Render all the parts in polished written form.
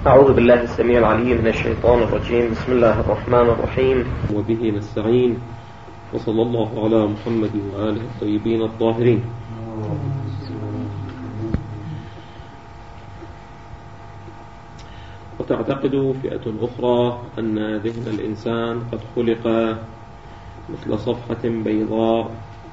أعوذ بالله السميع العليم من الشيطان الرجيم. بسم الله الرحمن الرحيم، وبه نستعين، وصلى الله على محمد وآله الطيبين الطاهرين. وتعتقد فئة أخرى أن ذهن الإنسان قد خلق مثل صفحة بيضاء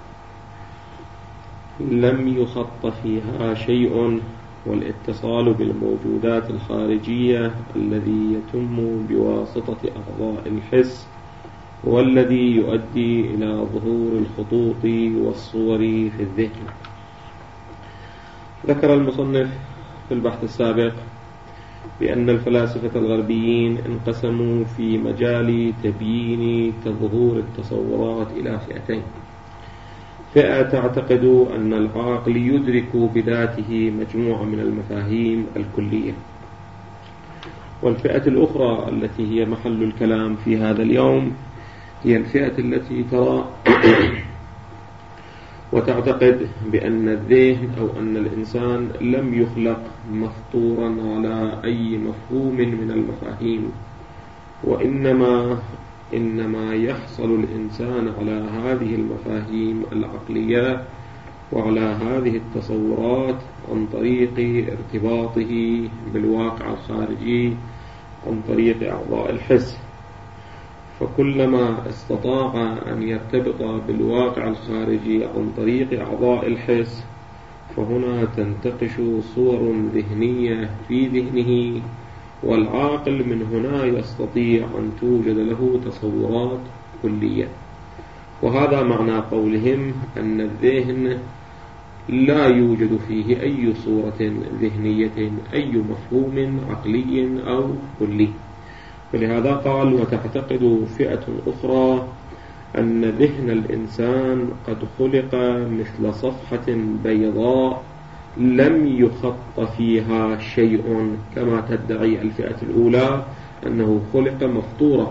لم يخط فيها شيء، والاتصال بالموجودات الخارجية الذي يتم بواسطة أعضاء الحس والذي يؤدي إلى ظهور الخطوط والصور في الذهن. ذكر المصنف في البحث السابق بأن الفلاسفة الغربيين انقسموا في مجال تبيين تظهور التصورات إلى فئتين: فئة تعتقد أن العقل يدرك بذاته مجموعة من المفاهيم الكلية، والفئة الأخرى التي هي محل الكلام في هذا اليوم هي الفئة التي ترى وتعتقد بأن الذهن أو أن الإنسان لم يخلق مفطورا على أي مفهوم من المفاهيم، وإنما يحصل الإنسان على هذه المفاهيم العقلية وعلى هذه التصورات عن طريق ارتباطه بالواقع الخارجي عن طريق أعضاء الحس. فكلما استطاع أن يرتبط بالواقع الخارجي عن طريق أعضاء الحس فهنا تنتقش صور ذهنية في ذهنه، والعاقل من هنا يستطيع أن توجد له تصورات كلية. وهذا معنى قولهم أن الذهن لا يوجد فيه أي صورة ذهنية، أي مفهوم عقلي أو كلي. فلهذا قال: وتعتقد فئة أخرى أن ذهن الإنسان قد خلق مثل صفحة بيضاء لم يخط فيها شيء، كما تدعي الفئة الأولى أنه خلق مفطورا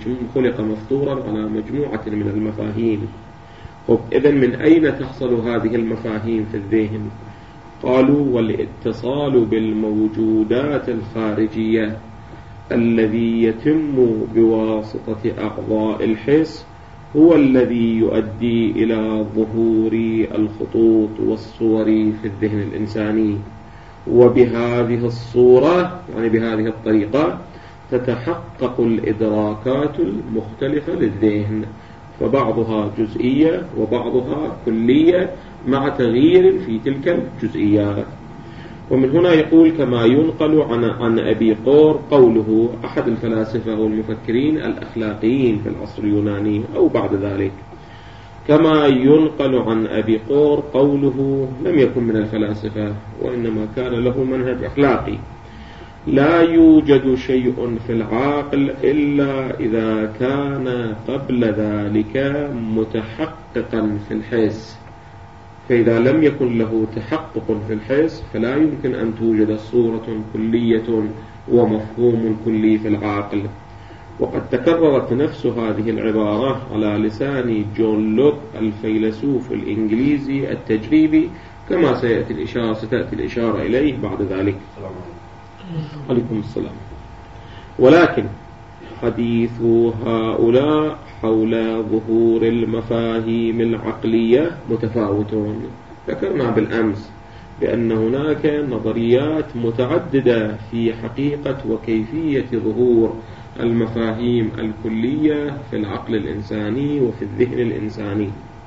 على مجموعة من المفاهيم. إذن من أين تحصل هذه المفاهيم في الذهن؟ قالوا: والاتصال بالموجودات الخارجية الذي يتم بواسطة أعضاء الحس هو الذي يؤدي إلى ظهور الخطوط والصور في الذهن الإنساني. وبهذه الصورة، يعني بهذه الطريقة، تتحقق الإدراكات المختلفة للذهن، فبعضها جزئية وبعضها كلية مع تغيير في تلك الجزئيات. ومن هنا يقول: كما ينقل عن أبي قور قوله، أحد الفلاسفة والمفكرين الأخلاقيين في العصر اليوناني أو بعد ذلك، كما ينقل عن أبي قور قوله، لم يكن من الفلاسفة وإنما كان له منهج أخلاقي: لا يوجد شيء في العقل إلا إذا كان قبل ذلك متحققا في الحس، فإذا لم يكن له تحقق في الحس فلا يمكن أن توجد صورة كلية ومفهوم كلي في العقل. وقد تكررت نفس هذه العبارة على لسان جون لوك الفيلسوف الإنجليزي التجريبي، كما ستأتي الإشارة إليه بعد ذلك. عليكم السلام. ولكن حديث هؤلاء حول ظهور المفاهيم العقلية متفاوتون. ذكرنا بالأمس بأن هناك نظريات متعددة في حقيقة وكيفية ظهور المفاهيم الكلية في العقل الإنساني وفي الذهن الإنساني.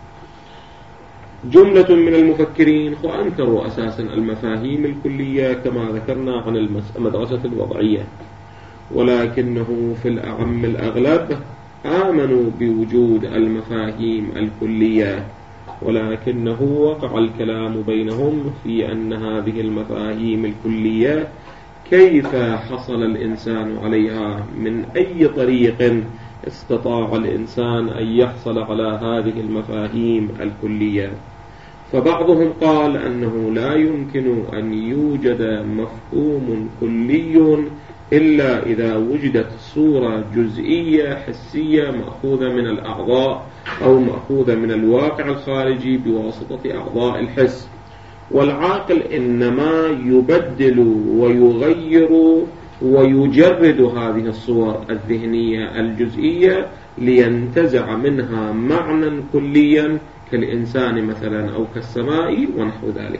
جملة من المفكرين أنكروا أساسا المفاهيم الكلية كما ذكرنا عن المدرسة الوضعية، ولكنه في الأعم الأغلب آمنوا بوجود المفاهيم الكلية، ولكنه وقع الكلام بينهم في أن هذه المفاهيم الكلية كيف حصل الإنسان عليها، من أي طريق استطاع الإنسان أن يحصل على هذه المفاهيم الكلية. فبعضهم قال أنه لا يمكن أن يوجد مفهوم كلي إلا إذا وجدت صورة جزئية حسية مأخوذة من الأعضاء أو مأخوذة من الواقع الخارجي بواسطة أعضاء الحس، والعاقل إنما يبدل ويغير ويجرد هذه الصور الذهنية الجزئية لينتزع منها معنى كليا كالإنسان مثلا أو كالسماء ونحو ذلك.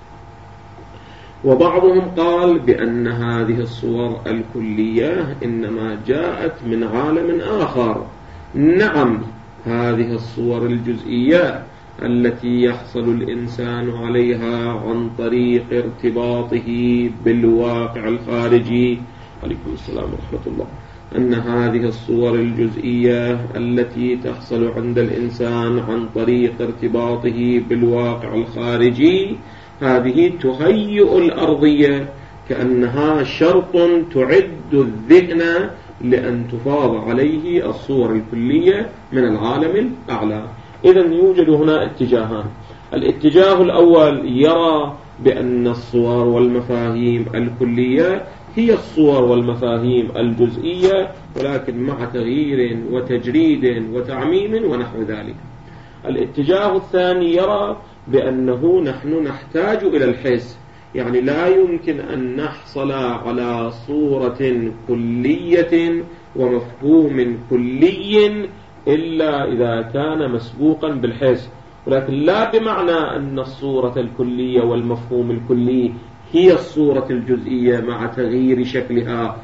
وبعضهم قال بأن هذه الصور الكلية إنما جاءت من عالم آخر. نعم، هذه الصور الجزئية التي يحصل الإنسان عليها عن طريق ارتباطه بالواقع الخارجي، عليكم السلام ورحمة الله، أن هذه الصور الجزئية التي تحصل عند الإنسان عن طريق ارتباطه بالواقع الخارجي هذه تهيئ الأرضية كأنها شرط تعد الذهن لأن تفاض عليه الصور الكلية من العالم الأعلى. إذن يوجد هنا اتجاهان. الاتجاه الأول يرى بأن الصور والمفاهيم الكلية هي الصور والمفاهيم الجزئية ولكن مع تغيير وتجريد وتعميم ونحو ذلك. الاتجاه الثاني يرى بأنه نحن نحتاج إلى الحس، يعني لا يمكن أن نحصل على صورة كلية ومفهوم كلي إلا إذا كان مسبوقا بالحس، ولكن لا بمعنى أن الصورة الكلية والمفهوم الكلي هي الصورة الجزئية مع تغيير شكلها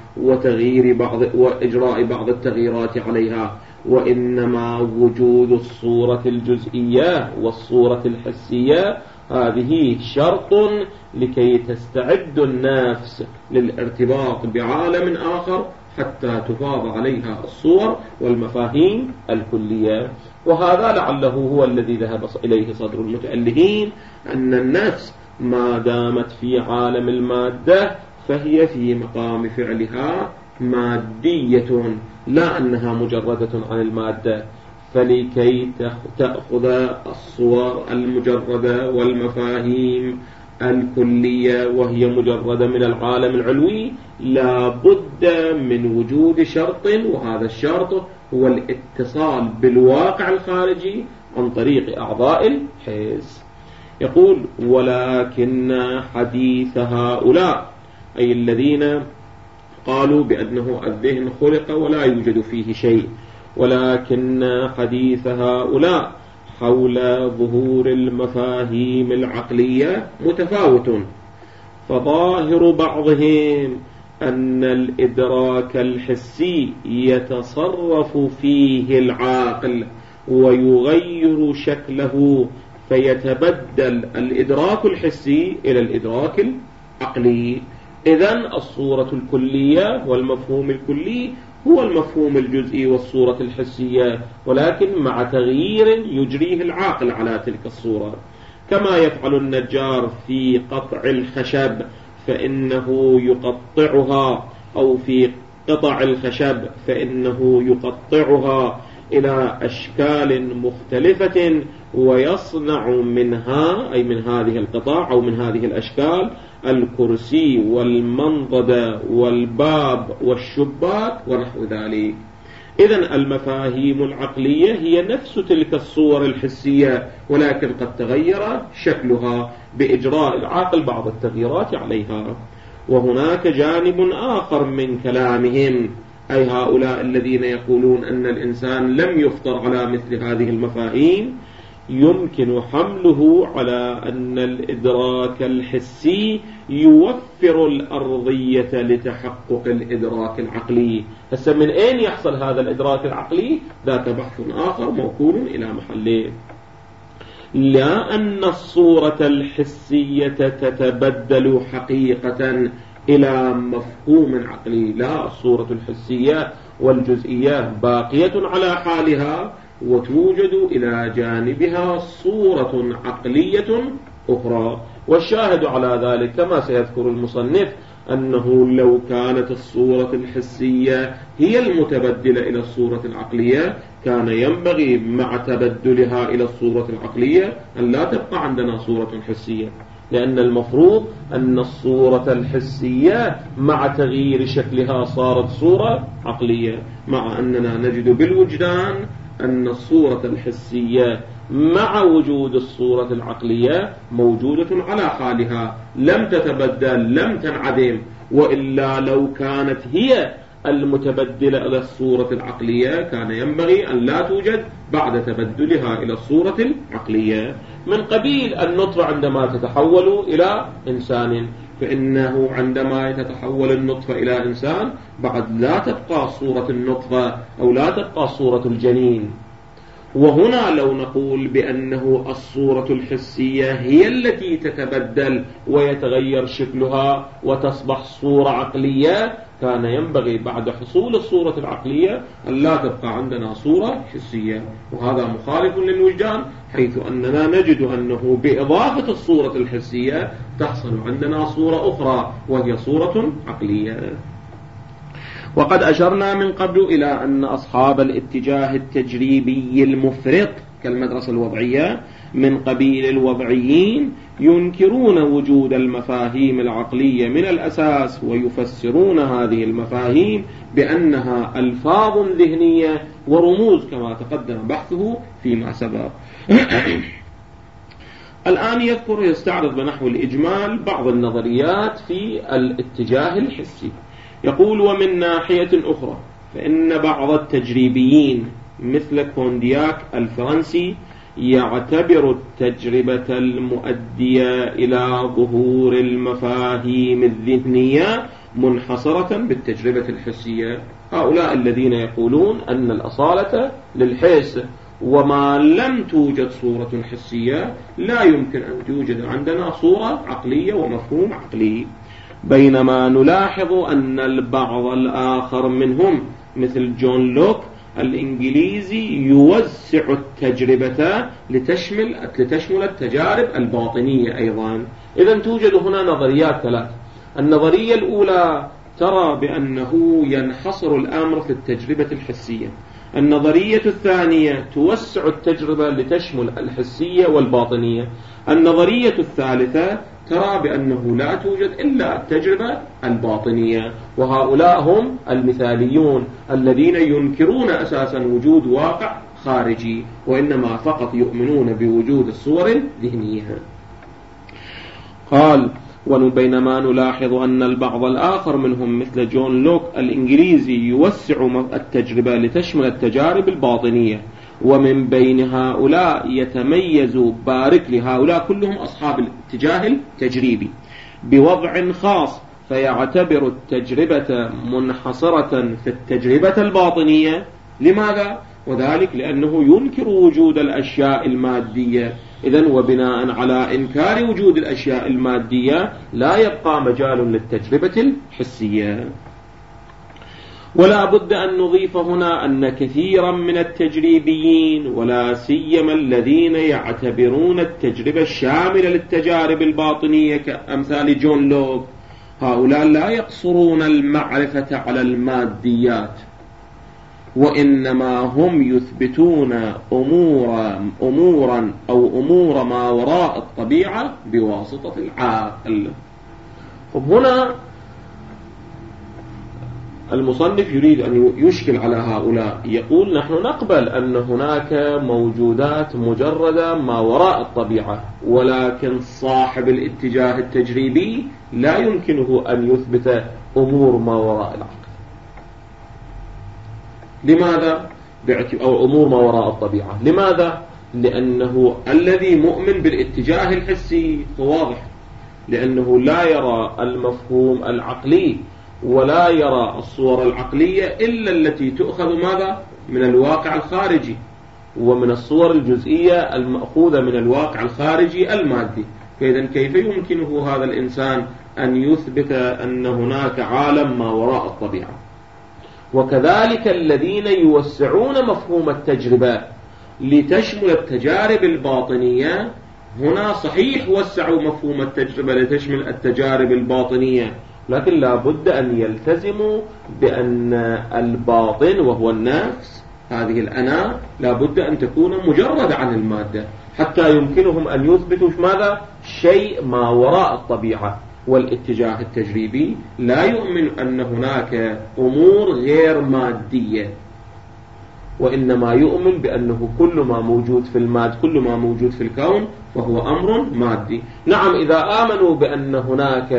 وإجراء بعض التغييرات عليها، وإنما وجود الصورة الجزئية والصورة الحسية هذه شرط لكي تستعد النفس للارتباط بعالم آخر حتى تفاض عليها الصور والمفاهيم الكلية. وهذا لعله هو الذي ذهب إليه صدر المتألهين، أن النفس ما دامت في عالم المادة فهي في مقام فعلها مادية، لا أنها مجردة عن المادة. فلكي تأخذ الصور المجردة والمفاهيم الكلية وهي مجردة من العالم العلوي لا بد من وجود شرط، وهذا الشرط هو الاتصال بالواقع الخارجي عن طريق أعضاء الحس. يقول: ولكن حديث هؤلاء، أي الذين قالوا بأنه الذهن خلق ولا يوجد فيه شيء، ولكن حديث هؤلاء حول ظهور المفاهيم العقلية متفاوت. فظاهر بعضهم أن الإدراك الحسي يتصرف فيه العاقل ويغير شكله، فيتبدل الإدراك الحسي إلى الإدراك العقلي. إذن الصورة الكلية والمفهوم الكلي هو المفهوم الجزئي والصورة الحسية، ولكن مع تغيير يجريه العاقل على تلك الصورة. كما يفعل النجار في قطع الخشب فإنه يقطعها، أو في قطع الخشب فإنه يقطعها إلى أشكال مختلفة ويصنع منها، أي من هذه القطع أو من هذه الأشكال، الكرسي والمنضدة والباب والشباك ونحو ذلك. إذن المفاهيم العقلية هي نفس تلك الصور الحسية، ولكن قد تغير شكلها بإجراء العقل بعض التغييرات عليها. وهناك جانب آخر من كلامهم، أي هؤلاء الذين يقولون أن الإنسان لم يفطر على مثل هذه المفاهيم، يمكن حمله على أن الإدراك الحسي يوفر الأرضية لتحقق الإدراك العقلي. هسه من أين يحصل هذا الإدراك العقلي؟ ذاك بحث آخر موكول إلى محله. لا أن الصورة الحسية تتبدل حقيقة إلى مفهوم عقلي، لا، الصورة الحسية والجزئية باقية على حالها، وتوجد إلى جانبها صورة عقلية أخرى. والشاهد على ذلك كما سيذكر المصنف أنه لو كانت الصورة الحسية هي المتبدلة إلى الصورة العقلية كان ينبغي مع تبدلها إلى الصورة العقلية أن لا تبقى عندنا صورة حسية، لأن المفروض أن الصورة الحسية مع تغيير شكلها صارت صورة عقلية، مع أننا نجد بالوجدان أن الصورة الحسية مع وجود الصورة العقلية موجودة على حالها، لم تتبدل، لم تنعدم، وإلا لو كانت هي المتبدلة إلى الصورة العقلية كان ينبغي أن لا توجد بعد تبدلها إلى الصورة العقلية. من قبيل النطفة عندما تتحول إلى إنسان، فإنه عندما تتحول النطفة إلى إنسان بعد لا تبقى صورة النطفة أو لا تبقى صورة الجنين. وهنا لو نقول بأنه الصورة الحسية هي التي تتبدل ويتغير شكلها وتصبح صورة عقلية، كان ينبغي بعد حصول الصورة العقلية أن لا تبقى عندنا صورة حسية، وهذا مخالف للوجدان، حيث أننا نجد أنه بإضافة الصورة الحسية تحصل عندنا صورة أخرى وهي صورة عقلية. وقد أشرنا من قبل إلى أن أصحاب الاتجاه التجريبي المفرط كالمدرسة الوضعية من قبيل الوضعيين ينكرون وجود المفاهيم العقلية من الأساس، ويفسرون هذه المفاهيم بأنها ألفاظ ذهنية ورموز كما تقدم بحثه فيما سبق. الآن يذكر يستعرض بنحو الإجمال بعض النظريات في الاتجاه الحسي. يقول: ومن ناحية أخرى فإن بعض التجريبيين مثل كوندياك الفرنسي يعتبر التجربة المؤدية إلى ظهور المفاهيم الذهنية منحصرة بالتجربة الحسية. هؤلاء الذين يقولون أن الأصالة للحس، وما لم توجد صورة حسية لا يمكن أن توجد عندنا صورة عقلية ومفهوم عقلي. بينما نلاحظ أن البعض الآخر منهم مثل جون لوك الإنجليزي يوسع التجربة لتشمل التجارب الباطنية أيضا. إذن توجد هنا نظريات ثلاث. النظرية الأولى ترى بأنه ينحصر الأمر في التجربة الحسية. النظرية الثانية توسع التجربة لتشمل الحسية والباطنية. النظرية الثالثة ترى بأنه لا توجد إلا التجربة الباطنية، وهؤلاء هم المثاليون الذين ينكرون أساسا وجود واقع خارجي، وإنما فقط يؤمنون بوجود الصور الذهنية. قال: وبينما نلاحظ أن البعض الآخر منهم مثل جون لوك الإنجليزي يوسع التجربة لتشمل التجارب الباطنية، ومن بين هؤلاء يتميز باركلي، هؤلاء كلهم أصحاب الاتجاه التجريبي، بوضع خاص فيعتبر التجربة منحصرة في التجربة الباطنية. لماذا؟ وذلك لأنه ينكر وجود الأشياء المادية. إذن وبناء على إنكار وجود الأشياء المادية لا يبقى مجال للتجربة الحسية. ولا بد أن نضيف هنا أن كثيرا من التجريبيين ولا سيما الذين يعتبرون التجربة الشاملة للتجارب الباطنية كأمثال جون لوك، هؤلاء لا يقصرون المعرفة على الماديات، وإنما هم يثبتون أمور ما وراء الطبيعة بواسطة العقل. هنا المصنف يريد أن يشكل على هؤلاء، يقول: نحن نقبل أن هناك موجودات مجردة ما وراء الطبيعة، ولكن صاحب الاتجاه التجريبي لا يمكنه أن يثبت أمور ما وراء العقل. لماذا؟ أو أمور ما وراء الطبيعة. لماذا؟ لأنه الذي مؤمن بالاتجاه الحسي واضح، لأنه لا يرى المفهوم العقلي ولا يرى الصور العقلية إلا التي تؤخذ ماذا؟ من الواقع الخارجي، ومن الصور الجزئية المأخوذة من الواقع الخارجي المادي. فإذا كيف يمكنه هذا الإنسان أن يثبت أن هناك عالم ما وراء الطبيعة؟ وكذلك الذين يوسعون مفهوم التجربة لتشمل التجارب الباطنية، هنا صحيح وسعوا مفهوم التجربة لتشمل التجارب الباطنية، لكن لا بد أن يلتزموا بأن الباطن وهو النفس، هذه الأنا، لا بد أن تكون مجردة عن المادة حتى يمكنهم أن يثبتوا ماذا؟ شيء ما وراء الطبيعة. والاتجاه التجريبي لا يؤمن أن هناك أمور غير مادية، وإنما يؤمن بأنه كل ما موجود في المادة، كل ما موجود في الكون فهو أمر مادي. نعم، إذا آمنوا بأن هناك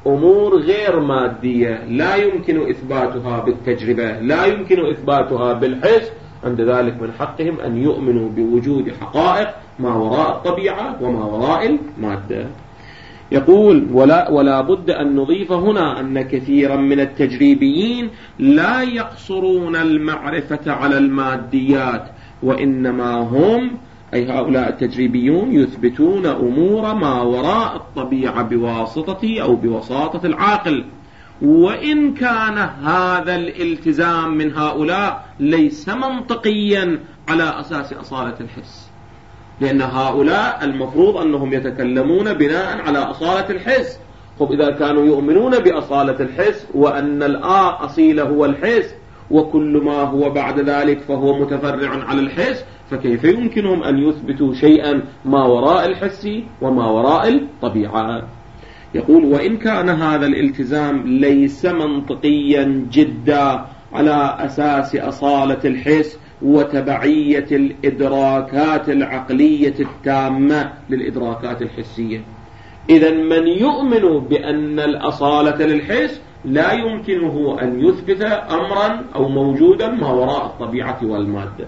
أمور غير مادية لا يمكن إثباتها بالتجربة، لا يمكن إثباتها بالحس، عند ذلك من حقهم أن يؤمنوا بوجود حقائق ما وراء الطبيعة وما وراء المادة. يقول ولا بد أن نضيف هنا أن كثيرا من التجريبيين لا يقصرون المعرفة على الماديات، وإنما هم أي هؤلاء التجريبيون يثبتون أمور ما وراء الطبيعة بواسطة أو بوساطة العاقل، وإن كان هذا الالتزام من هؤلاء ليس منطقيا على أساس أصالة الحس، لأن هؤلاء المفروض أنهم يتكلمون بناء على أصالة الحس. طب إذا كانوا يؤمنون بأصالة الحس وأن الأصيل هو الحس وكل ما هو بعد ذلك فهو متفرع على الحس، فكيف يمكنهم أن يثبتوا شيئا ما وراء الحس وما وراء الطبيعة؟ يقول وإن كان هذا الالتزام ليس منطقيا جدا على أساس أصالة الحس وتبعية الإدراكات العقلية التامة للإدراكات الحسية، إذن من يؤمن بأن الأصالة للحس لا يمكنه أن يثبت أمرا أو موجودا ما وراء الطبيعة والمادة.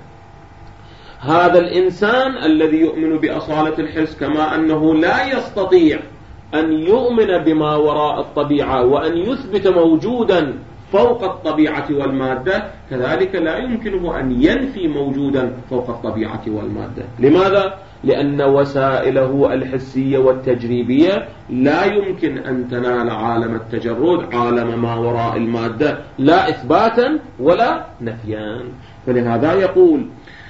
هذا الإنسان الذي يؤمن بأصالة الحس كما أنه لا يستطيع أن يؤمن بما وراء الطبيعة وأن يثبت موجودا فوق الطبيعة والمادة، كذلك لا يمكنه أن ينفي موجودا فوق الطبيعة والمادة. لماذا؟ لأن وسائله الحسية والتجريبية لا يمكن أن تنال عالم التجرد، عالم ما وراء المادة، لا إثباتا ولا نفيا. فلهذا يقول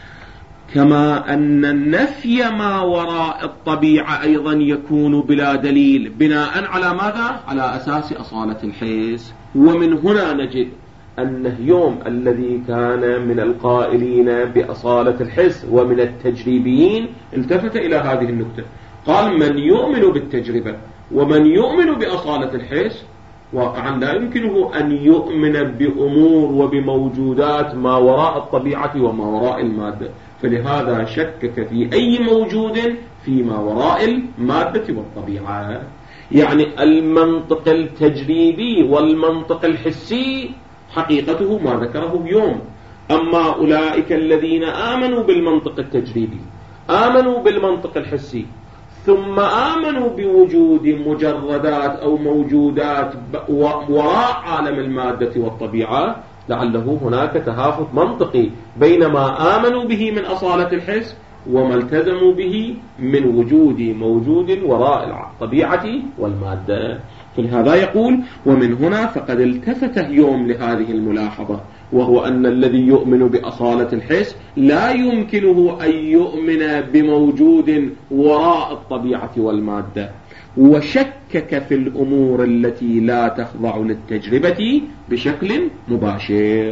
كما أن نفي ما وراء الطبيعة أيضا يكون بلا دليل بناء على ماذا؟ على أساس أصالة الحس. ومن هنا نجد النهيوم الذي كان من القائلين بأصالة الحس ومن التجريبيين التفت إلى هذه النقطة، قال من يؤمن بالتجربة ومن يؤمن بأصالة الحس واقعا لا يمكنه أن يؤمن بأمور وبموجودات ما وراء الطبيعة وما وراء المادة، فلهذا شكك في أي موجود فيما وراء المادة والطبيعة. يعني المنطق التجريبي والمنطق الحسي حقيقته ما ذكره يوم. أما أولئك الذين آمنوا بالمنطق التجريبي، آمنوا بالمنطق الحسي، ثم آمنوا بوجود مجردات أو موجودات وراء عالم المادة والطبيعة، لعله هناك تهافت منطقي بين ما آمنوا به من أصالة الحس وما التزموا به من وجود موجود وراء الطبيعة والمادة. فلهذا يقول ومن هنا فقد التفت يوم لهذه الملاحظة، وهو أن الذي يؤمن بأصالة الحس لا يمكنه أن يؤمن بموجود وراء الطبيعة والمادة، وشكك في الأمور التي لا تخضع للتجربة بشكل مباشر.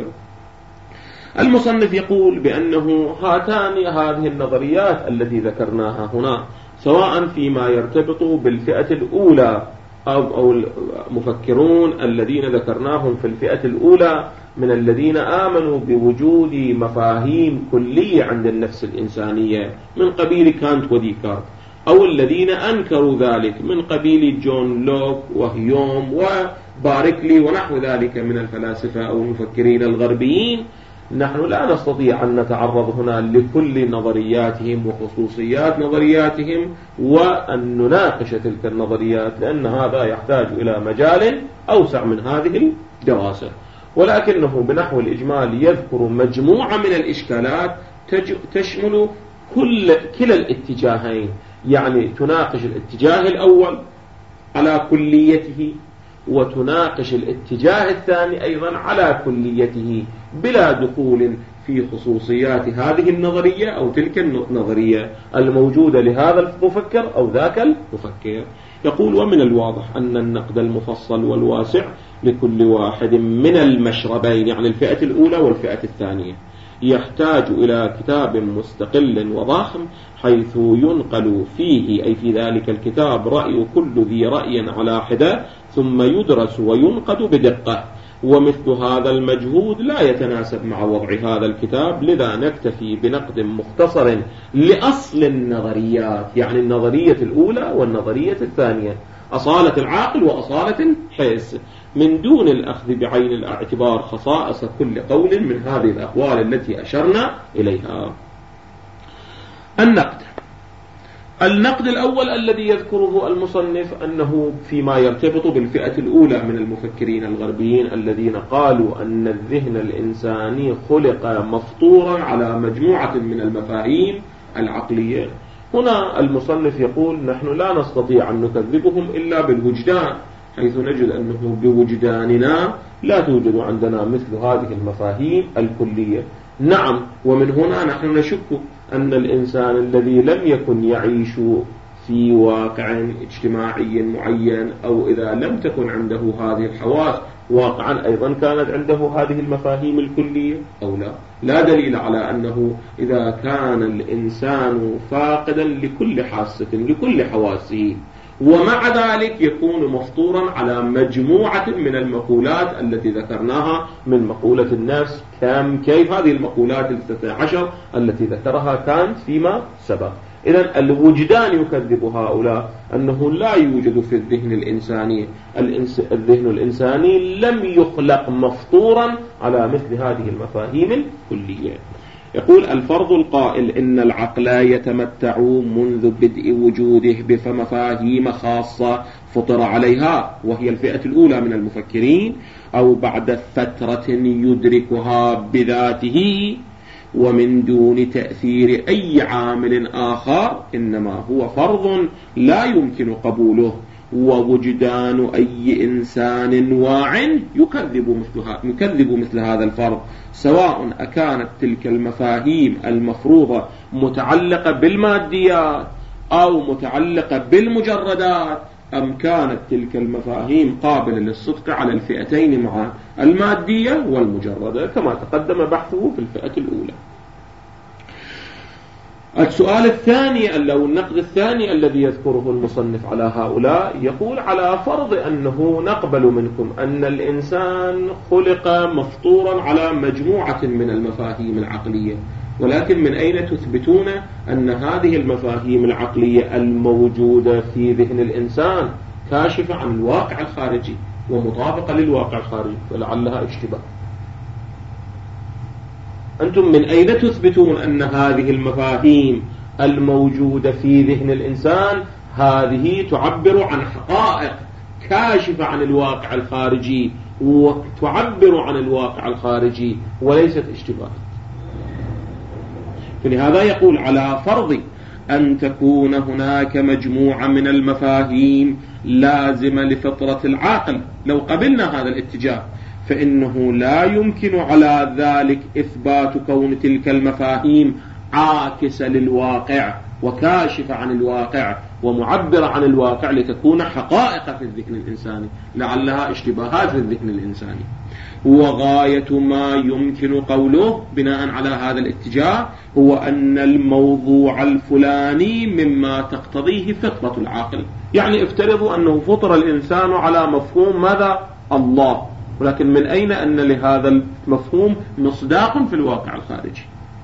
المصنف يقول بأنه هذه النظريات التي ذكرناها هنا سواء فيما يرتبط بالفئة الأولى أو المفكرون الذين ذكرناهم في الفئة الأولى من الذين آمنوا بوجود مفاهيم كلية عند النفس الإنسانية من قبيل كانت وديكارت، أو الذين أنكروا ذلك من قبيل جون لوك وهيوم وباركلي ونحو ذلك من الفلاسفة أو المفكرين الغربيين، نحن لا نستطيع أن نتعرض هنا لكل نظرياتهم وخصوصيات نظرياتهم وأن نناقش تلك النظريات، لأن هذا يحتاج إلى مجال أوسع من هذه الدراسة، ولكنه بنحو الإجمال يذكر مجموعة من الإشكالات تشمل كلا الاتجاهين، يعني تناقش الاتجاه الأول على كليته وتناقش الاتجاه الثاني أيضا على كليته بلا دخول في خصوصيات هذه النظرية أو تلك النظرية الموجودة لهذا المفكر أو ذاك المفكر. يقول ومن الواضح أن النقد المفصل والواسع لكل واحد من المشربين، يعني الفئة الأولى والفئة الثانية، يحتاج إلى كتاب مستقل وضخم حيث ينقل فيه أي في ذلك الكتاب رأي كل ذي رأي على حدة، ثم يدرس وينقد بدقة، ومثل هذا المجهود لا يتناسب مع وضع هذا الكتاب، لذا نكتفي بنقد مختصر لأصل النظريات، يعني النظرية الأولى والنظرية الثانية، أصالة العاقل وأصالة الحس، من دون الأخذ بعين الاعتبار خصائص كل قول من هذه الأقوال التي أشرنا إليها. النقد الأول الذي يذكره المصنف أنه فيما يرتبط بالفئة الأولى من المفكرين الغربيين الذين قالوا أن الذهن الإنساني خلق مفطورا على مجموعة من المفاهيم العقلية. هنا المصنف يقول نحن لا نستطيع أن نكذبهم إلا بالوجدان، حيث نجد أنه بوجداننا لا توجد عندنا مثل هذه المفاهيم الكلية. نعم، ومن هنا نحن نشك أن الإنسان الذي لم يكن يعيش في واقع اجتماعي معين، أو إذا لم تكن عنده هذه الحواس واقعا أيضا كانت عنده هذه المفاهيم الكلية أو لا. لا دليل على أنه إذا كان الإنسان فاقدا لكل حاسة لكل حواسه ومع ذلك يكون مفطورا على مجموعة من المقولات التي ذكرناها من مقولة النفس. كيف هذه المقولات 13 التي ذكرها كانت فيما سبق. إذن الوجدان يكذب هؤلاء أنه لا يوجد في الذهن الإنساني الذهن الإنساني لم يخلق مفطورا على مثل هذه المفاهيم الكلية. يقول الفرض القائل إن العقل يتمتع منذ بدء وجوده بمفاهيم خاصة فطر عليها، وهي الفئة الأولى من المفكرين، أو بعد فترة يدركها بذاته ومن دون تأثير أي عامل آخر، إنما هو فرض لا يمكن قبوله، ووجدان أي إنسان واع يكذب مثل هذا الفرض، سواء أكانت تلك المفاهيم المفروضة متعلقة بالماديات أو متعلقة بالمجردات، أم كانت تلك المفاهيم قابلة للصدق على الفئتين معا، المادية والمجردة، كما تقدم بحثه في الفئة الأولى. السؤال الثاني أو النقد الثاني الذي يذكره المصنف على هؤلاء، يقول على فرض أنه نقبل منكم أن الإنسان خلق مفطورا على مجموعة من المفاهيم العقلية، ولكن من أين تثبتون أن هذه المفاهيم العقلية الموجودة في ذهن الإنسان كاشفة عن الواقع الخارجي ومطابقة للواقع الخارجي، ولعلها اشتباه؟ أنتم من أين تثبتون أن هذه المفاهيم الموجودة في ذهن الإنسان هذه تعبر عن حقائق كاشفة عن الواقع الخارجي وتعبر عن الواقع الخارجي وليست اشتباه؟ فلهذا يقول على فرض أن تكون هناك مجموعة من المفاهيم لازمة لفطرة العاقل، لو قبلنا هذا الاتجاه فإنه لا يمكن على ذلك إثبات كون تلك المفاهيم عاكسة للواقع وكاشفة عن الواقع ومعبرة عن الواقع لتكون حقائق في الذهن الإنساني، لعلها اشتباهات في الذهن الإنساني. وغاية ما يمكن قوله بناء على هذا الاتجاه هو أن الموضوع الفلاني مما تقتضيه فطرة العاقل. يعني افترضوا أنه فطر الإنسان على مفهوم ماذا؟ الله، ولكن من أين أن لهذا المفهوم مصداق في الواقع الخارجي؟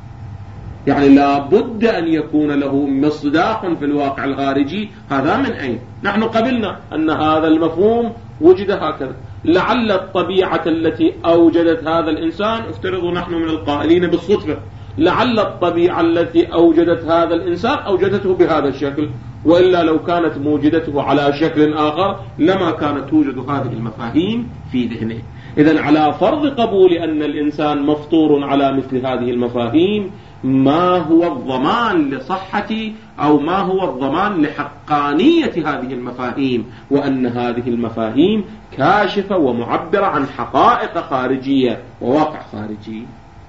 يعني لا بد أن يكون له مصداق في الواقع الخارجي. هذا من أين؟ نحن قبلنا أن هذا المفهوم وجد هكذا، لعل الطبيعة التي أوجدت هذا الإنسان، افترضوا نحن من القائلين بالصدفة، لعل الطبيعة التي أوجدت هذا الإنسان أوجدته بهذا الشكل، وإلا لو كانت موجدته على شكل آخر لما كانت توجد هذه المفاهيم في ذهنه. إذن على فرض قبول أن الإنسان مفطور على مثل هذه المفاهيم، ما هو الضمان لصحة أو ما هو الضمان لحقانية هذه المفاهيم، وأن هذه المفاهيم كاشفة ومعبرة عن حقائق خارجية وواقع خارجي.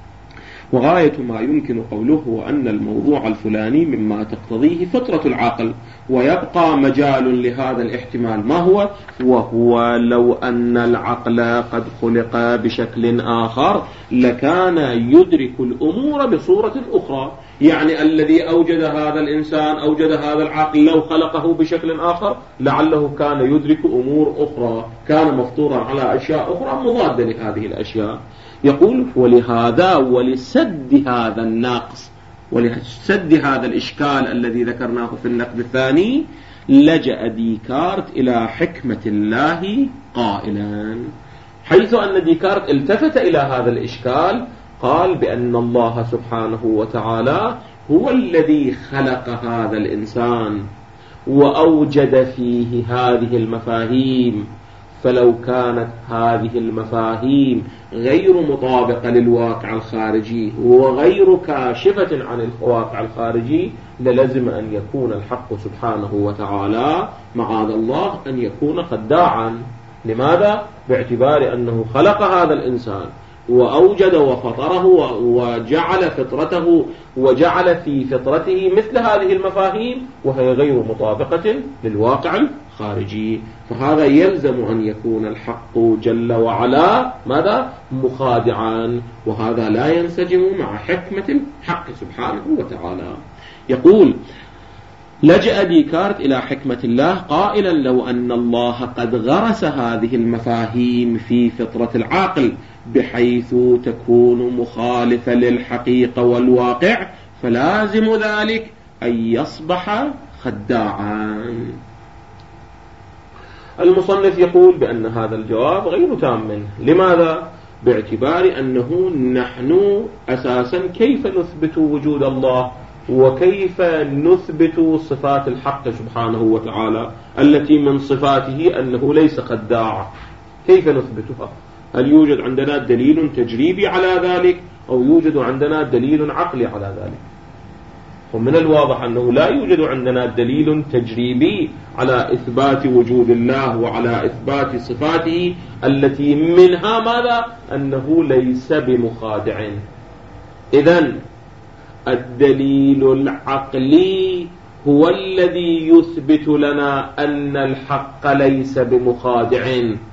وغاية ما يمكن قوله هو أن الموضوع الفلاني مما تقتضيه فطرة العقل، ويبقى مجال لهذا الاحتمال ما هو؟ وهو لو أن العقل قد خلق بشكل آخر لكان يدرك الأمور بصورة أخرى. يعني الذي أوجد هذا الإنسان أوجد هذا العقل لو خلقه بشكل آخر لعله كان يدرك أمور أخرى، كان مفطورا على أشياء أخرى مضادة لهذه الأشياء. يقول ولهذا ولسد هذا الناقص ولسد هذا الإشكال الذي ذكرناه في النقد الثاني لجأ ديكارت إلى حكمة الله قائلا، حيث أن ديكارت التفت إلى هذا الإشكال قال بأن الله سبحانه وتعالى هو الذي خلق هذا الإنسان وأوجد فيه هذه المفاهيم، فلو كانت هذه المفاهيم غير مطابقة للواقع الخارجي وغير كاشفة عن الواقع الخارجي للزم أن يكون الحق سبحانه وتعالى معاذ الله أن يكون خداعا. لماذا؟ باعتبار أنه خلق هذا الإنسان وأوجد وفطره وجعل فطرته وجعل في فطرته مثل هذه المفاهيم وهي غير مطابقة للواقع الخارجي، فهذا يلزم أن يكون الحق جل وعلا ماذا؟ مخادعا، وهذا لا ينسجم مع حكمة الحق سبحانه وتعالى. يقول لجأ ديكارت إلى حكمة الله قائلا لو أن الله قد غرس هذه المفاهيم في فطرة العاقل بحيث تكون مخالفة للحقيقة والواقع فلازم ذلك أن يصبح خداعا. المصنف يقول بأن هذا الجواب غير تام. لماذا؟ باعتبار أنه نحن أساسا كيف نثبت وجود الله وكيف نثبت صفات الحق سبحانه وتعالى التي من صفاته أنه ليس خداع؟ كيف نثبتها؟ هل يوجد عندنا دليل تجريبي على ذلك أو يوجد عندنا دليل عقلي على ذلك؟ ومن الواضح أنه لا يوجد عندنا دليل تجريبي على إثبات وجود الله وعلى إثبات صفاته التي منها ماذا؟ أنه ليس بمخادع. إذن الدليل العقلي هو الذي يثبت لنا أن الحق ليس بمخادع.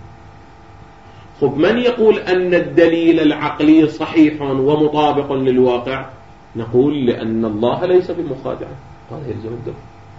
من يقول أن الدليل العقلي صحيح ومطابق للواقع؟ نقول لأن الله ليس بمخادع، هذا يلزم الدليل.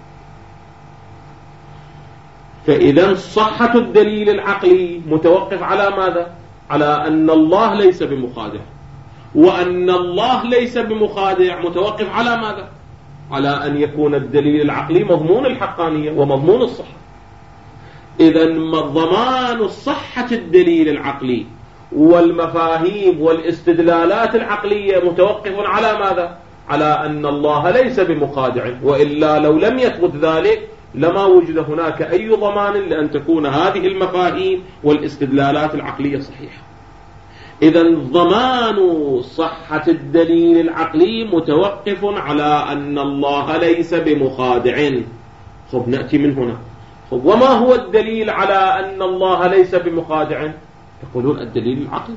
فإذا صحة الدليل العقلي متوقف على ماذا؟ على أن الله ليس بمخادع، وأن الله ليس بمخادع متوقف على ماذا؟ على أن يكون الدليل العقلي مضمون الحقانية ومضمون الصحة. إذن ضمان صحة الدليل العقلي والمفاهيم والاستدلالات العقلية متوقف على ماذا؟ على أن الله ليس بمخادع، وإلا لو لم يثبت ذلك لما وجد هناك أي ضمان لأن تكون هذه المفاهيم والاستدلالات العقلية صحيحة. إذن ضمان صحة الدليل العقلي متوقف على أن الله ليس بمخادع. نأتي من هنا. وما هو الدليل على أن الله ليس بمخادع؟ يقولون الدليل العقل.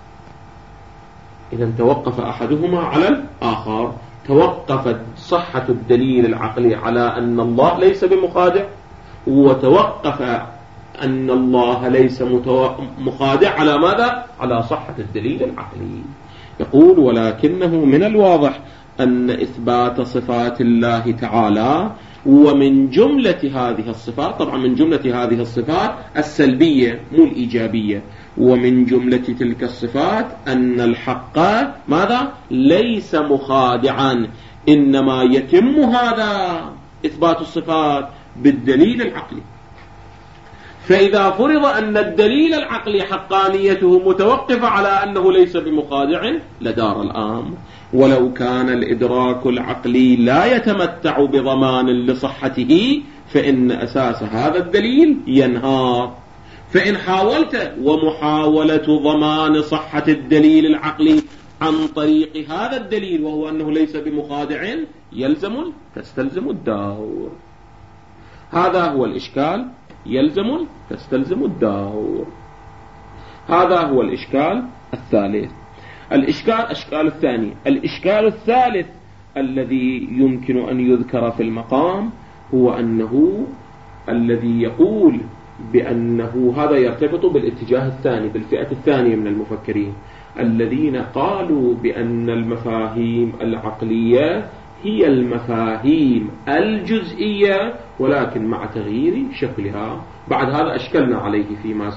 إذا توقف أحدهما على الآخر. توقفت صحة الدليل العقلي على أن الله ليس بمخادع، وتوقف أن الله ليس مخادع على ماذا؟ على صحة الدليل العقلي. يقول ولكنه من الواضح أن إثبات صفات الله تعالى ومن جملة هذه الصفات، طبعا من جملة هذه الصفات السلبية مو الإيجابية، ومن جملة تلك الصفات أن الحق ماذا؟ ليس مخادعا، إنما يتم هذا إثبات الصفات بالدليل العقلي. فإذا فرض أن الدليل العقلي حقانيته متوقفة على أنه ليس بمخادع لدار الأمر. ولو كان الإدراك العقلي لا يتمتع بضمان لصحته فإن أساس هذا الدليل ينهار. فإن حاولت ومحاولة ضمان صحة الدليل العقلي عن طريق هذا الدليل وهو أنه ليس بمخادع تستلزم الدور. هذا هو الإشكال، تستلزم الدور. هذا هو الإشكال الثالث. الإشكال الثاني. الإشكال الثالث الذي يمكن أن يذكر في المقام هو أنه الذي يقول بأنه هذا يرتبط بالاتجاه الثاني، بالفئة الثانية من المفكرين الذين قالوا بأن المفاهيم العقلية هي المفاهيم الجزئية ولكن مع تغيير شكلها. بعد هذا أشكلنا عليه فيما سبق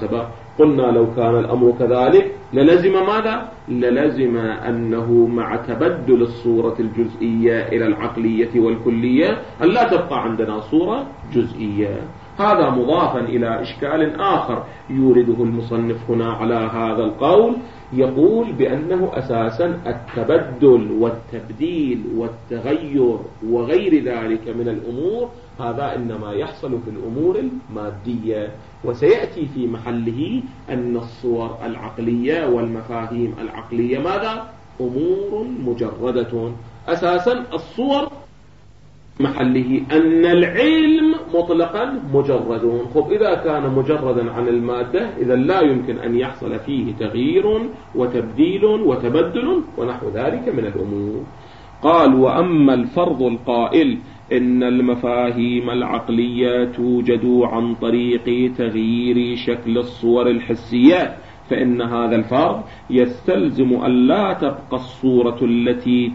قلنا لو كان الأمر كذلك للزم ماذا؟ للزم أنه مع تبدل الصورة الجزئية إلى العقلية والكلية أن لا تبقى عندنا صورة جزئية. هذا مضافا إلى إشكال آخر يورده المصنف هنا على هذا القول، يقول بأنه أساسا التبدل والتبديل والتغير وغير ذلك من الأمور هذا إنما يحصل في الأمور المادية، وسيأتي في محله أن الصور العقلية والمفاهيم العقلية ماذا؟ أمور مجردة. أساسا الصور محله أن العلم مطلقا مجرد. خب إذا كان مجردا عن المادة إذا لا يمكن أن يحصل فيه تغيير وتبديل وتبدل ونحو ذلك من الأمور. قال وأما الفرض القائل إن المفاهيم العقلية توجد عن طريق تغيير شكل الصور الحسية، فإن هذا الفرض يستلزم أن لا تبقى الصورة التي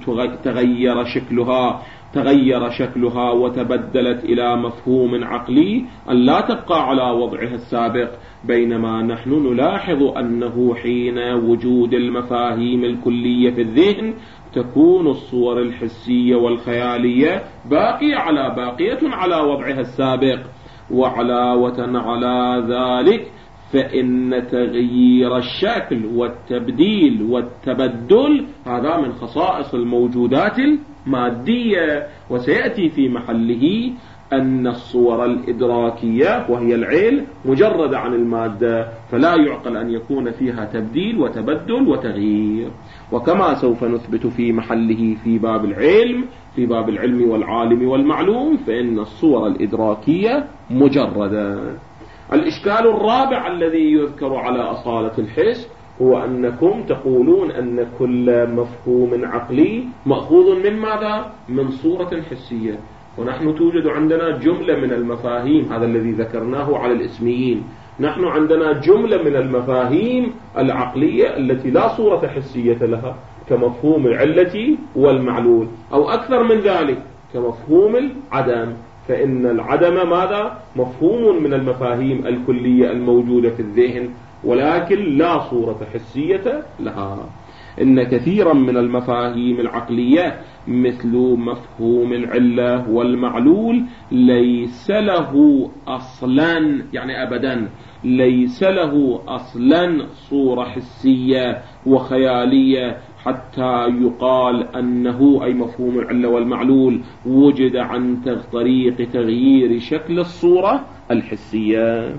تغير شكلها وتبدلت إلى مفهوم عقلي أن لا تبقى على وضعها السابق، بينما نحن نلاحظ أنه حين وجود المفاهيم الكلية في الذهن تكون الصور الحسية والخيالية باقية على وضعها السابق. وعلاوة على ذلك فإن تغيير الشكل والتبديل والتبدل هذا من خصائص الموجودات المادية، وسيأتي في محله أن الصور الإدراكية وهي العلم مجردة عن المادة، فلا يعقل أن يكون فيها تبديل وتبدل وتغيير. وكما سوف نثبت في محله في باب العلم والعالم والمعلوم فإن الصور الإدراكية مجردة. الإشكال الرابع الذي يذكر على أصالة الحس هو أنكم تقولون أن كل مفهوم عقلي مأخوذ من ماذا؟ من صورة حسية، ونحن توجد عندنا جملة من المفاهيم، هذا الذي ذكرناه على الاسميين، نحن عندنا جملة من المفاهيم العقلية التي لا صورة حسية لها كمفهوم العلة والمعلول، أو أكثر من ذلك كمفهوم العدم، فإن العدم ماذا؟ مفهوم من المفاهيم الكلية الموجودة في الذهن ولكن لا صورة حسية لها. إن كثيرا من المفاهيم العقلية مثل مفهوم العلة والمعلول ليس له أصلا، يعني أبدا ليس له أصلا صورة حسية وخيالية حتى يقال أنه أي مفهوم العلة والمعلول وجد عن طريق تغيير شكل الصورة الحسية.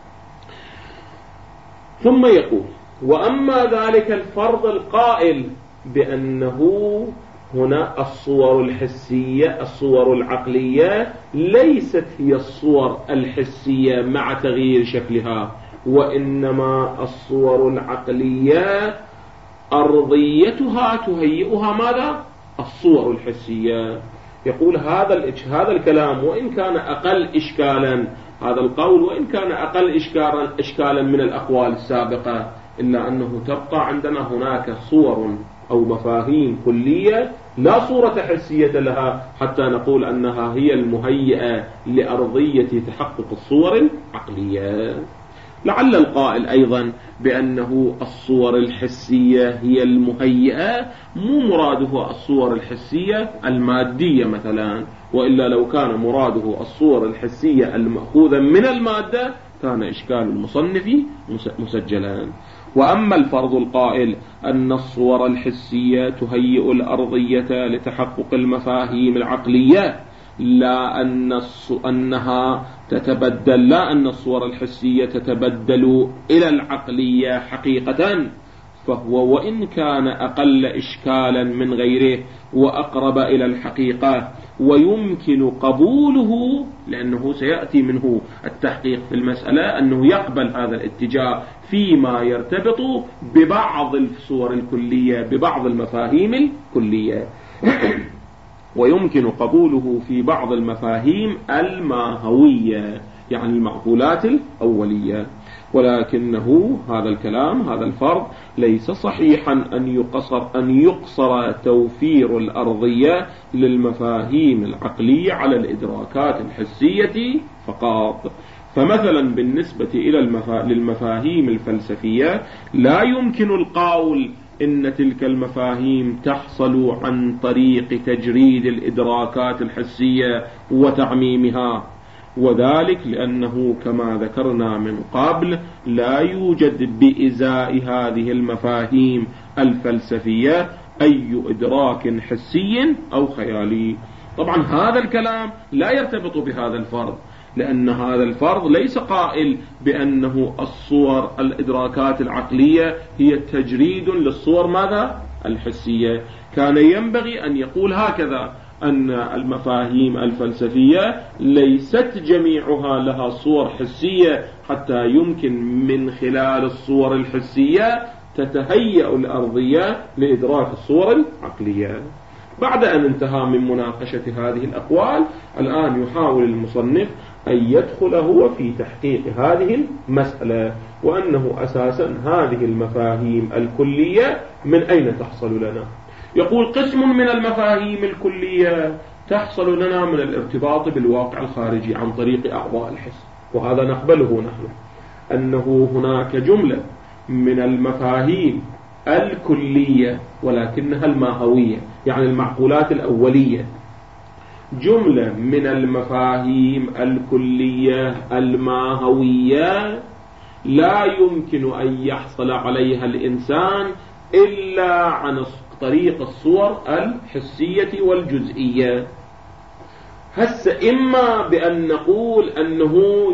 ثم يقول وأما ذلك الفرض القائل بأنه هنا الصور الحسية الصور العقلية ليست هي الصور الحسية مع تغيير شكلها، وإنما الصور العقلية أرضيتها تهيئها ماذا؟ الصور الحسية. يقول هذا الكلام وإن كان أقل إشكالا، هذا القول وإن كان أقل إشكالا من الأقوال السابقة، إلا أنه تبقى عندنا هناك صور أو مفاهيم كلية لا صورة حسية لها حتى نقول أنها هي المهيئة لأرضية تحقق الصور العقلية. لعل القائل أيضا بأنه الصور الحسية هي المهيئة مو مراده الصور الحسية المادية مثلا، وإلا لو كان مراده الصور الحسية المأخوذة من المادة كان إشكال المصنف مسجلا. وأما الفرض القائل أن الصور الحسية تهيئ الأرضية لتحقق المفاهيم العقلية لا أن الصور الحسية تتبدل إلى العقلية حقيقة، فهو وإن كان أقل إشكالا من غيره وأقرب إلى الحقيقة ويمكن قبوله، لأنه سيأتي منه التحقيق في المسألة أنه يقبل هذا الاتجاه فيما يرتبط ببعض الصور الكلية ببعض المفاهيم الكلية ويمكن قبوله في بعض المفاهيم الماهوية يعني المعقولات الأولية، ولكنه هذا الفرض ليس صحيحا أن يقصر توفير الأرضية للمفاهيم العقلية على الإدراكات الحسية فقط، فمثلا بالنسبة إلى للمفاهيم الفلسفية لا يمكن القول إن تلك المفاهيم تحصل عن طريق تجريد الإدراكات الحسية وتعميمها، وذلك لأنه كما ذكرنا من قبل لا يوجد بإزاء هذه المفاهيم الفلسفية أي إدراك حسي أو خيالي. طبعا هذا الكلام لا يرتبط بهذا الفرض، لأن هذا الفرض ليس قائل بأنه الصور الإدراكات العقلية هي تجريد للصور ماذا؟ الحسية. كان ينبغي أن يقول هكذا، أن المفاهيم الفلسفية ليست جميعها لها صور حسية حتى يمكن من خلال الصور الحسية تتهيأ الأرضية لإدراك الصور العقلية. بعد أن انتهى من مناقشة هذه الأقوال، الآن يحاول المصنف أن يدخل هو في تحقيق هذه المسألة، وأنه أساسا هذه المفاهيم الكلية من أين تحصل لنا؟ يقول قسم من المفاهيم الكلية تحصل لنا من الارتباط بالواقع الخارجي عن طريق أعضاء الحس، وهذا نقبله نحن، أنه هناك جملة من المفاهيم الكلية ولكنها الماهوية، يعني المعقولات الأولية، جملة من المفاهيم الكلية الماهوية لا يمكن أن يحصل عليها الإنسان إلا عن طريق الصور الحسية والجزئية. إما بأن نقول أنه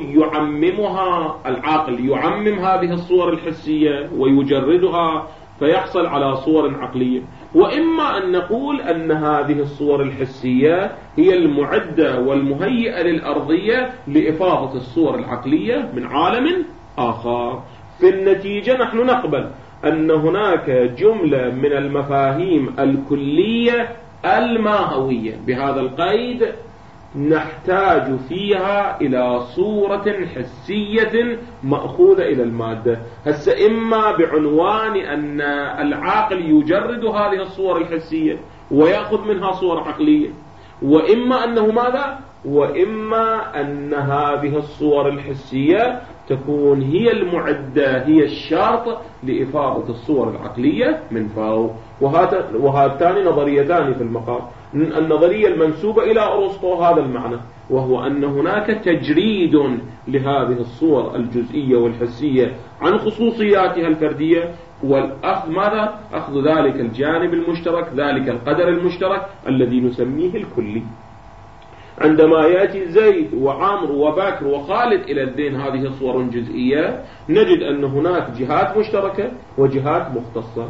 يعممها العقل، يعمم هذه الصور الحسية ويجردها فيحصل على صور عقلية، وإما أن نقول أن هذه الصور الحسية هي المعدة والمهيئة للأرضية لإفاضة الصور العقلية من عالم آخر. في النتيجة نحن نقبل أن هناك جملة من المفاهيم الكلية الماهوية، بهذا القيد نحتاج فيها إلى صورة حسية مأخوذة إلى المادة. إما بعنوان أن العاقل يجرد هذه الصور الحسية ويأخذ منها صور عقلية، وإما أنه ماذا؟ وإما أن هذه الصور الحسية تكون هي المعدة، هي الشرط لإفاضة الصور العقلية من فوق. وهاتان نظريتان في المقام. النظرية المنسوبة إلى أرسطو هذا المعنى، وهو أن هناك تجريد لهذه الصور الجزئية والحسية عن خصوصياتها الفردية، والأخذ ماذا؟ أخذ ذلك الجانب المشترك، ذلك القدر المشترك الذي نسميه الكلي. عندما يأتي زيد وعمرو وبكر وخالد إلى الذهن هذه الصور الجزئية، نجد أن هناك جهات مشتركة وجهات مختصة.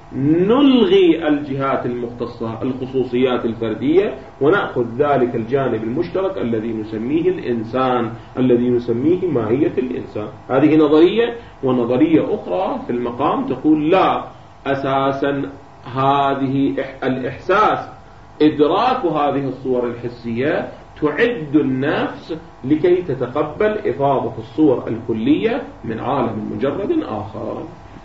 نلغي الجهات المختصة، الخصوصيات الفردية، ونأخذ ذلك الجانب المشترك الذي نسميه الإنسان، الذي نسميه ماهية الإنسان. هذه نظرية. ونظرية أخرى في المقام تقول لا، أساسا هذه الإحساس، إدراك هذه الصور الحسية تعد النفس لكي تتقبل إفاضة الصور الكلية من عالم مجرد آخر.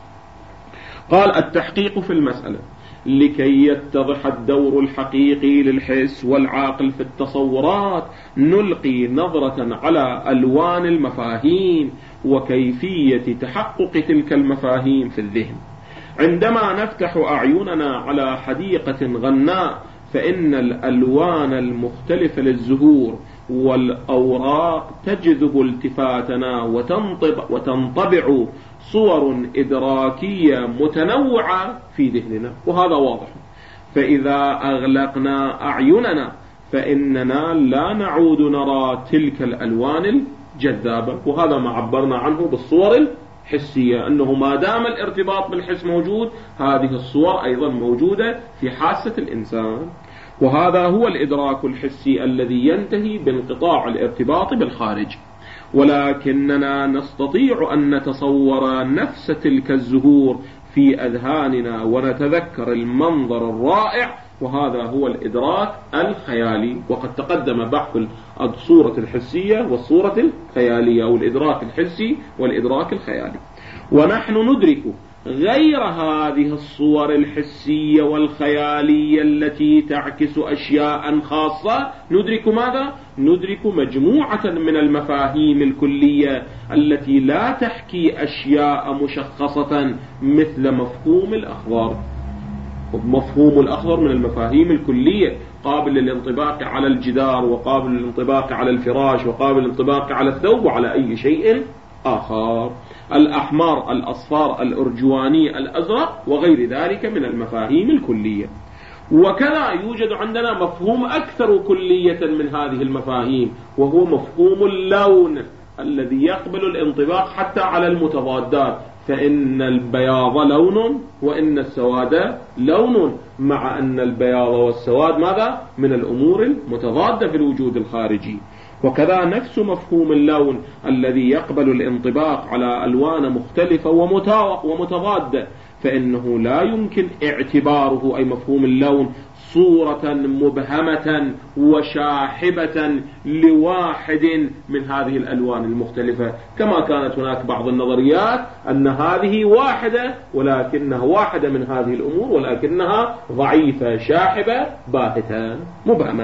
قال التحقيق في المسألة: لكي يتضح الدور الحقيقي للحس والعقل في التصورات، نلقي نظرة على ألوان المفاهيم وكيفية تحقق تلك المفاهيم في الذهن. عندما نفتح أعيننا على حديقة غناء، فإن الألوان المختلفة للزهور والأوراق تجذب التفاتنا وتنطبع صور إدراكية متنوعة في ذهننا، وهذا واضح. فإذا أغلقنا أعيننا فإننا لا نعود نرى تلك الألوان الجذابة، وهذا ما عبرنا عنه بالصور الحسية، أنه ما دام الارتباط بالحس موجود، هذه الصور أيضا موجودة في حاسة الإنسان. وهذا هو الإدراك الحسي الذي ينتهي بانقطاع الارتباط بالخارج. ولكننا نستطيع أن نتصور نفس تلك الزهور في أذهاننا ونتذكر المنظر الرائع، وهذا هو الإدراك الخيالي. وقد تقدم بحث الصورة الحسية والصورة الخيالية، أو الإدراك الحسي والإدراك الخيالي. ونحن ندرك غير هذه الصور الحسية والخيالية التي تعكس أشياء خاصة ندرك ماذا؟ ندرك مجموعة من المفاهيم الكلية التي لا تحكي أشياء مشخصة مثل مفهوم الأخضر. مفهوم الأخضر من المفاهيم الكلية، قابل للانطباق على الجدار، وقابل للانطباق على الفراش، وقابل للانطباق على الثوب وعلى أي شيء آخر. الأحمر، الأصفر، الأرجواني، الأزرق وغير ذلك من المفاهيم الكلية. وكذا يوجد عندنا مفهوم أكثر كلية من هذه المفاهيم، وهو مفهوم اللون الذي يقبل الانطباق حتى على المتضادات، فإن البياض لون وإن السواد لون، مع أن البياض والسواد ماذا؟ من الأمور المتضادة في الوجود الخارجي. وكذا نفس مفهوم اللون الذي يقبل الانطباق على ألوان مختلفة ومتضادة، فإنه لا يمكن اعتباره أي مفهوم اللون صورة مبهمة وشاحبة لواحد من هذه الألوان المختلفة، كما كانت هناك بعض النظريات أن هذه واحدة ولكنها واحدة من هذه الأمور ولكنها ضعيفة شاحبة باهتة مبهمة.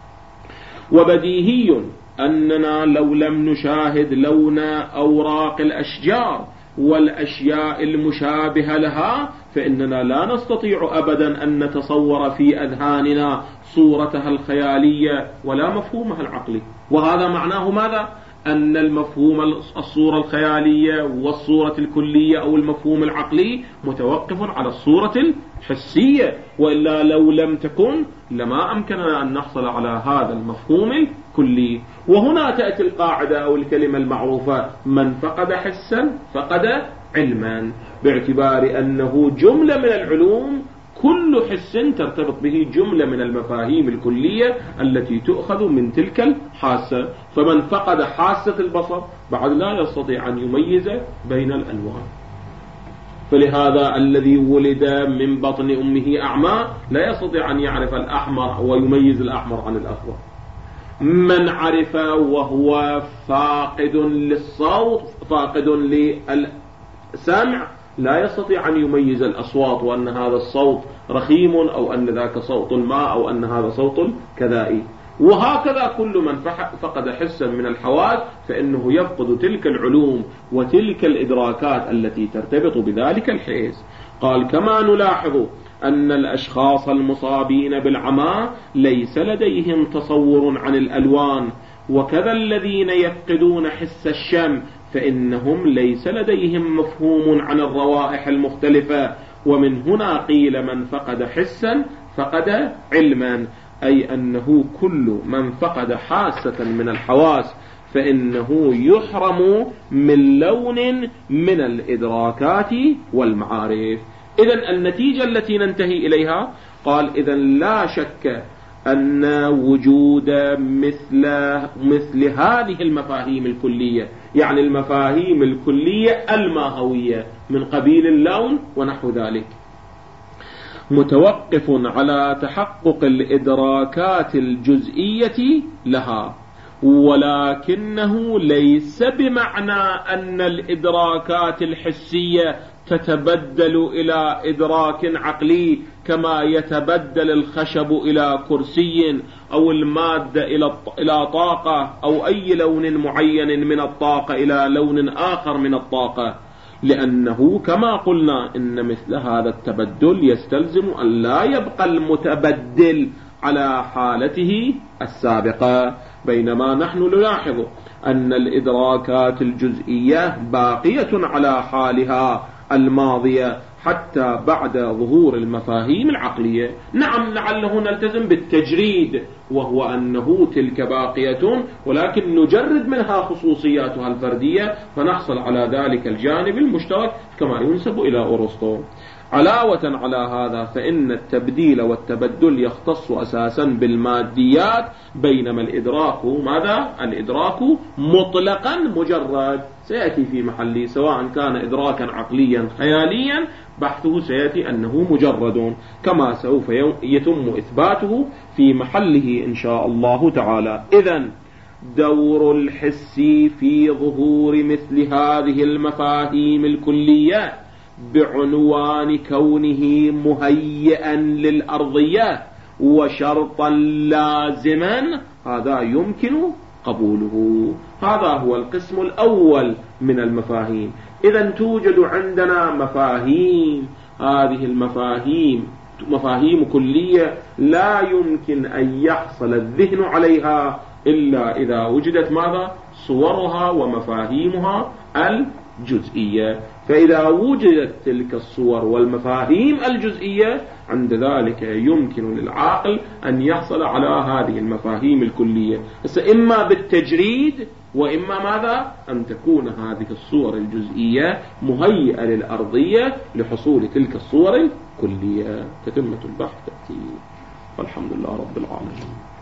وبديهي أننا لو لم نشاهد لون أوراق الأشجار والأشياء المشابهة لها فإننا لا نستطيع أبدا أن نتصور في أذهاننا صورتها الخيالية ولا مفهومها العقلي. وهذا معناه ماذا؟ أن المفهوم الصورة الخيالية والصورة الكلية أو المفهوم العقلي متوقف على الصورة الحسية، وإلا لو لم تكن لما أمكننا أن نحصل على هذا المفهوم الكلي. وهنا تأتي القاعدة أو الكلمة المعروفة: من فقد حسا فقد علما، باعتبار أنه جملة من العلوم كل حس ترتبط به جملة من المفاهيم الكلية التي تؤخذ من تلك الحاسة. فمن فقد حاسة البصر بعد لا يستطيع أن يميز بين الألوان. فلهذا الذي ولد من بطن أمه أعمى لا يستطيع أن يعرف الأحمر ويميز الأحمر عن الأخضر. من عرف وهو فاقد للصوت فاقد للسمع لا يستطيع أن يميز الأصوات، وأن هذا الصوت رخيم أو أن ذاك صوت ما أو أن هذا صوت كذائي. وهكذا كل من فقد حسا من الحواس فإنه يفقد تلك العلوم وتلك الإدراكات التي ترتبط بذلك الحس. قال: كما نلاحظ أن الأشخاص المصابين بالعمى ليس لديهم تصور عن الألوان، وكذا الذين يفقدون حس الشم فإنهم ليس لديهم مفهوم عن الروائح المختلفة. ومن هنا قيل: من فقد حسا فقد علما، أي أنه كل من فقد حاسة من الحواس فإنه يحرم من لون من الإدراكات والمعارف. إذن النتيجة التي ننتهي إليها، قال: إذن لا شك أن وجود مثل هذه المفاهيم الكلية، يعني المفاهيم الكلية الماهوية من قبيل اللون ونحو ذلك، متوقف على تحقق الإدراكات الجزئية لها، ولكنه ليس بمعنى أن الإدراكات الحسية تتبدل إلى إدراك عقلي كما يتبدل الخشب إلى كرسي أو المادة إلى طاقة أو أي لون معين من الطاقة إلى لون آخر من الطاقة، لأنه كما قلنا إن مثل هذا التبدل يستلزم أن لا يبقى المتبدل على حالته السابقة، بينما نحن نلاحظ أن الإدراكات الجزئية باقية على حالها الماضية حتى بعد ظهور المفاهيم العقلية. نعم، لعله نلتزم بالتجريد، وهو أنه تلك باقية ولكن نجرد منها خصوصياتها الفردية فنحصل على ذلك الجانب المشترك كما ينسب إلى أرسطو. علاوة على هذا فإن التبديل والتبدل يختص أساسا بالماديات، بينما الإدراك ماذا؟ الإدراك مطلقا مجرد سيأتي في محله، سواء كان إدراكا عقليا خياليا بحثه سيأتي أنه مجرد، كما سوف يتم إثباته في محله إن شاء الله تعالى. إذن دور الحس في ظهور مثل هذه المفاهيم الكلية بعنوان كونه مهيئا للأرضية وشرطا لازما، هذا يمكن قبوله. هذا هو القسم الأول من المفاهيم. إذا توجد عندنا مفاهيم، هذه المفاهيم مفاهيم كلية لا يمكن أن يحصل الذهن عليها إلا إذا وجدت ماذا؟ صورها ومفاهيمها الجزئية. فإذا وجدت تلك الصور والمفاهيم الجزئية عند ذلك يمكن للعاقل أن يحصل على هذه المفاهيم الكلية، إما بالتجريد وإما ماذا؟ أن تكون هذه الصور الجزئية مهيئة للأرضية لحصول تلك الصور الكلية. تتمة البحث تأتي. والحمد لله رب العالمين.